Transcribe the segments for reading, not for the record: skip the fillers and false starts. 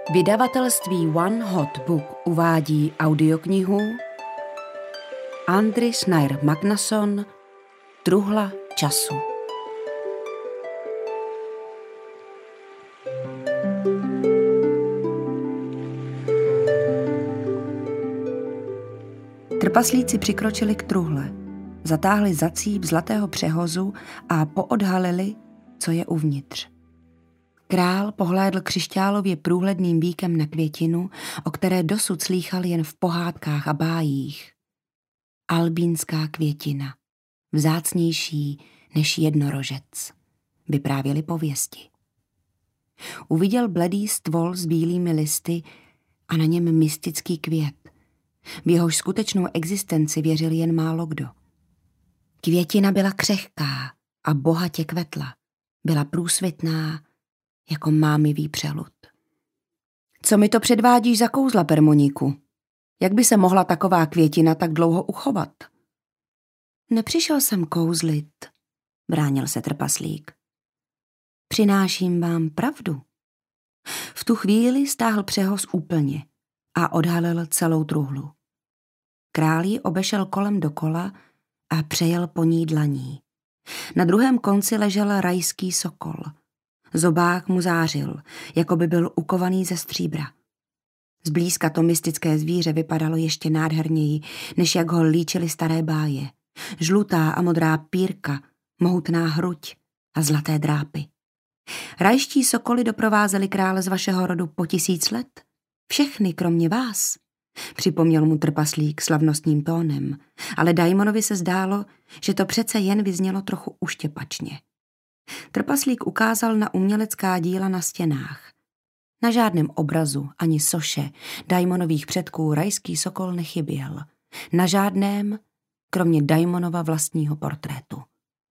Vydavatelství One Hot Book uvádí audioknihu Andry Snijder Magnason Truhla času. Trpaslíci přikročili k truhle, zatáhli za cíp zlatého přehozu a poodhalili, co je uvnitř. Král pohlédl křišťálově průhledným víkem na květinu, o které dosud slýchal jen v pohádkách a bájích. Albínská květina, vzácnější než jednorožec, vyprávěly pověsti. Uviděl bledý stvol s bílými listy a na něm mystický květ. V jehož skutečnou existenci věřil jen málo kdo. Květina byla křehká a bohatě kvetla. Byla průsvitná jako mámivý přelud. Co mi to předvádíš za kouzla, Permoníku? Jak by se mohla taková květina tak dlouho uchovat? Nepřišel jsem kouzlit, bránil se trpaslík. Přináším vám pravdu. V tu chvíli stáhl přehoz úplně a odhalil celou truhlu. Král ji obešel kolem dokola a přejel po ní dlaní. Na druhém konci ležel rajský sokol. Zobák mu zářil, jako by byl ukovaný ze stříbra. Zblízka to mystické zvíře vypadalo ještě nádherněji, než jak ho líčily staré báje. Žlutá a modrá pírka, mohutná hruď a zlaté drápy. Rajští sokoly doprovázeli krále z vašeho rodu po 1000 let. Všechny, kromě vás, připomněl mu trpaslík slavnostním tónem, ale Daimonovi se zdálo, že to přece jen vyznělo trochu uštěpačně. Trpaslík ukázal na umělecká díla na stěnách. Na žádném obrazu ani soše Daimonových předků rajský sokol nechyběl. Na žádném, kromě Daimonova vlastního portrétu.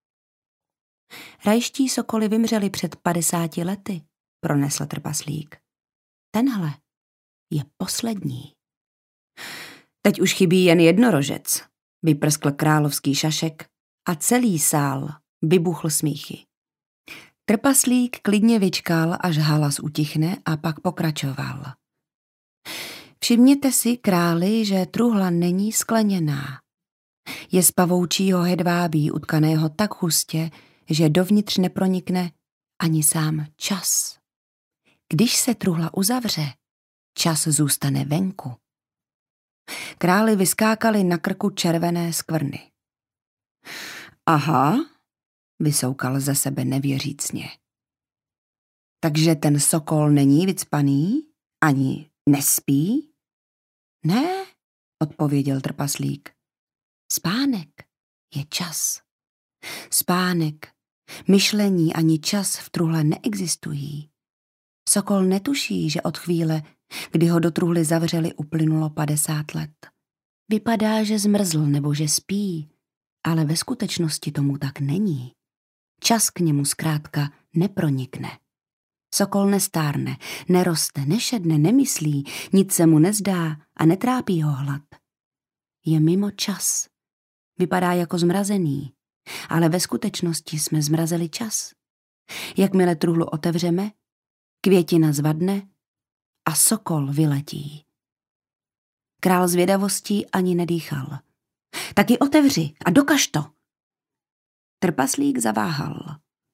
Rajští sokoly vymřeli před 50 lety, pronesl trpaslík. Tenhle je poslední. Teď už chybí jen jednorožec, vyprskl královský šašek a celý sál vybuchl smíchy. Trpaslík klidně vyčkal, až halas utichne a pak pokračoval. Všimněte si, králi, že truhla není skleněná. Je z pavoučího hedvábí utkaného tak hustě, že dovnitř nepronikne ani sám čas. Když se truhla uzavře, čas zůstane venku. Králi vyskákali na krku červené skvrny. Aha, vysoukal ze sebe nevěřícně. Takže ten sokol není vycpaný? Ani nespí? Ne, odpověděl trpaslík. Spánek je čas. Spánek, myšlení ani čas v truhle neexistují. Sokol netuší, že od chvíle, kdy ho do truhly zavřeli, uplynulo 50 let. Vypadá, že zmrzl nebo že spí, ale ve skutečnosti tomu tak není. Čas k němu zkrátka nepronikne. Sokol nestárne, neroste, nešedne, nemyslí, nic se mu nezdá a netrápí ho hlad. Je mimo čas. Vypadá jako zmrazený, ale ve skutečnosti jsme zmrazili čas. Jakmile truhlu otevřeme, květina zvadne a sokol vyletí. Král zvědavostí ani nedýchal. Tak ji otevři a dokaž to. Trpaslík zaváhal.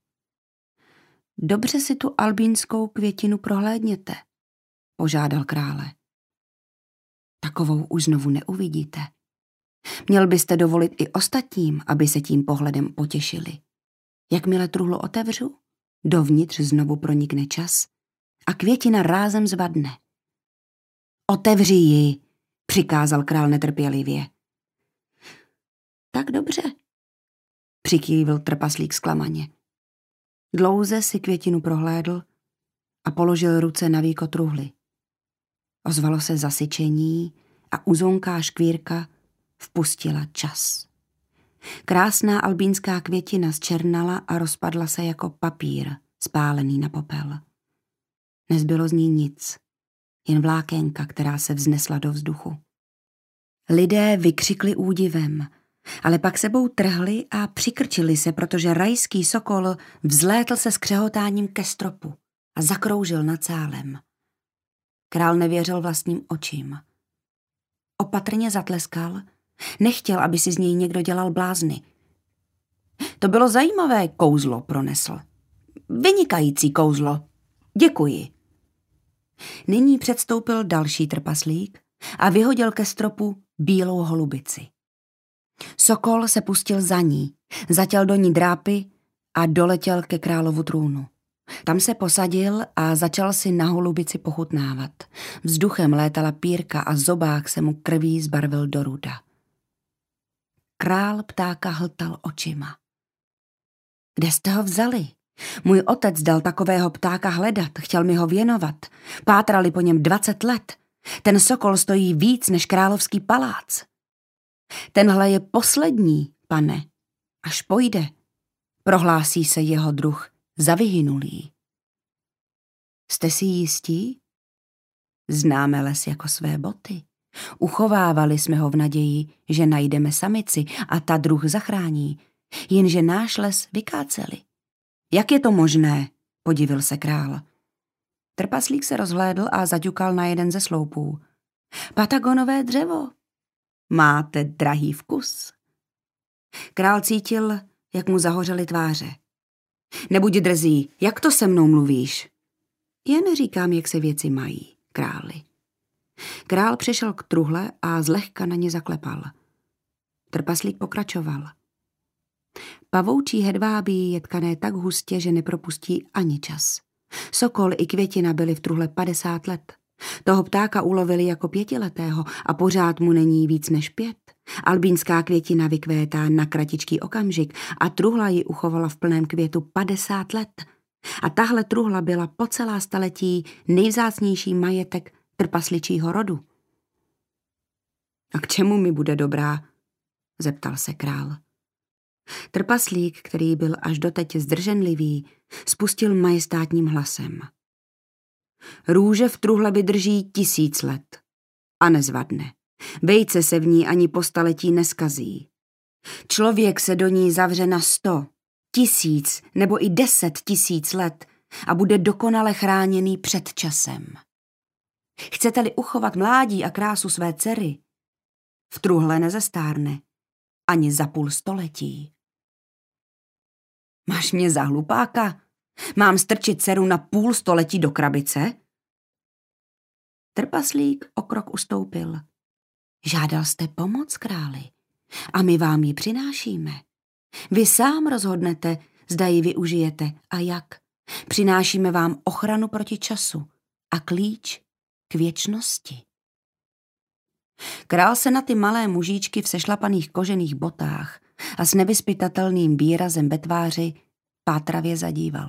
Dobře si tu albínskou květinu prohlédněte, požádal krále. Takovou už znovu neuvidíte. Měl byste dovolit i ostatním, aby se tím pohledem potěšili. Jakmile truhlu otevřu, dovnitř znovu pronikne čas a květina rázem zvadne. Otevři ji, přikázal král netrpělivě. Tak dobře, přikývil trpaslík zklamaně. Dlouze si květinu prohlédl a položil ruce na víko truhly. Ozvalo se zasyčení a uzonká škvírka vpustila čas. Krásná albínská květina zčernala a rozpadla se jako papír, spálený na popel. Nezbylo z ní nic, jen vlákénka, která se vznesla do vzduchu. Lidé vykřikli údivem, ale pak sebou trhli a přikrčili se, protože rajský sokol vzlétl se s křehotáním ke stropu a zakroužil nad sálem. Král nevěřil vlastním očím. Opatrně zatleskal, nechtěl, aby si z něj někdo dělal blázny. To bylo zajímavé kouzlo, pronesl. Vynikající kouzlo. Děkuji. Nyní předstoupil další trpaslík a vyhodil ke stropu bílou holubici. Sokol se pustil za ní, zatěl do ní drápy a doletěl ke královu trůnu. Tam se posadil a začal si na holubici pochutnávat. Vzduchem létala pírka a zobák se mu krví zbarvil do ruda. Král ptáka hltal očima. Kde jste ho vzali? Můj otec dal takového ptáka hledat, chtěl mi ho věnovat. Pátrali po něm 20 let. Ten sokol stojí víc než královský palác. Tenhle je poslední, pane, až pojde, prohlásí se jeho druh za vyhynulý. Jste si jistí? Známe les jako své boty. Uchovávali jsme ho v naději, že najdeme samici a ta druh zachrání, jenže náš les vykáceli. Jak je to možné? Podivil se král. Trpaslík se rozhlédl a zaťukal na jeden ze sloupů. Patagonové dřevo. Máte drahý vkus. Král cítil, jak mu zahořely tváře. Nebuď drzý, jak to se mnou mluvíš? Jen říkám, jak se věci mají, králi. Král přišel k truhle a zlehka na ně zaklepal. Trpaslík pokračoval. Pavoučí hedvábí je tkané tak hustě, že nepropustí ani čas. Sokol i květina byli v truhle 50 let. Toho ptáka ulovili jako 5letého a pořád mu není víc než 5. Albínská květina vykvétá na kratičký okamžik a truhla ji uchovala v plném květu 50 let. A tahle truhla byla po celá staletí nejvzácnější majetek trpasličího rodu. A k čemu mi bude dobrá? Zeptal se král. Trpaslík, který byl až doteď zdrženlivý, spustil majestátním hlasem. Růže v truhle vydrží 1000 let a nezvadne. Vejce se v ní ani po staletí neskazí. Člověk se do ní zavře na 100, 1000 nebo i 10 000 let a bude dokonale chráněný před časem. Chcete-li uchovat mládí a krásu své dcery, v truhle nezestárne ani za půl století. Máš mě za hlupáka? Mám strčit dceru na půl století do krabice? Trpaslík o krok ustoupil. Žádal jste pomoc, králi, a my vám ji přinášíme. Vy sám rozhodnete, zda ji využijete a jak. Přinášíme vám ochranu proti času a klíč k věčnosti. Král se na ty malé mužíčky v sešlapaných kožených botách a s nevyzpytatelným výrazem ve tváři pátravě zadíval.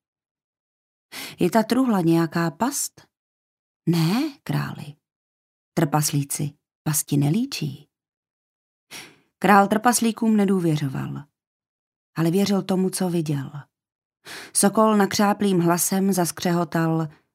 Je ta truhla nějaká past? Ne, králi. Trpaslíci pasti nelíčí. Král trpaslíkům nedůvěřoval, ale věřil tomu, co viděl. Sokol nakřáplým hlasem zaskřehotal